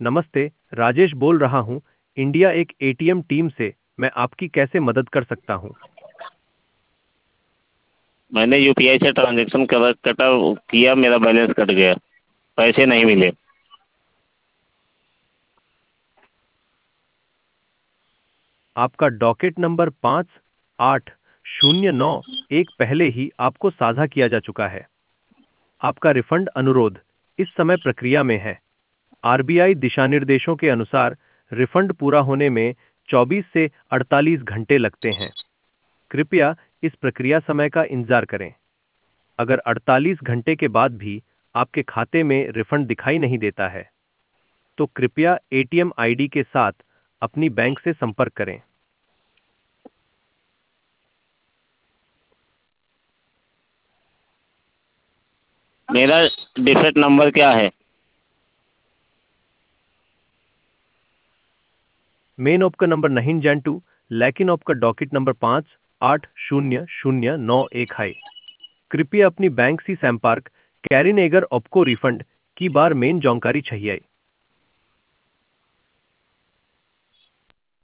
नमस्ते, राजेश बोल रहा हूँ, इंडिया एक एटीएम टीम से। मैं आपकी कैसे मदद कर सकता हूँ? मैंने यूपीआई से ट्रांजैक्शन कटा किया, मेरा बैलेंस कट गया, पैसे नहीं मिले। आपका डॉकेट नंबर 5809 पहले ही आपको साझा किया जा चुका है। आपका रिफंड अनुरोध इस समय प्रक्रिया में है। आरबीआई दिशानिर्देशों के अनुसार रिफंड पूरा होने में 24 से 48 घंटे लगते हैं। कृपया इस प्रक्रिया समय का इंतजार करें। अगर 48 घंटे के बाद भी आपके खाते में रिफंड दिखाई नहीं देता है, तो कृपया एटीएम आईडी के साथ अपनी बैंक से संपर्क करें। मेरा डिफेक्ट नंबर क्या है? मेन आपका नंबर नहीं जान टू, लेकिन आपका डॉकेट नंबर 580009 है। कृपया अपनी बैंक से संपर्क कैरिन अगर आपको रिफंड की बार मेन जानकारी चाहिए।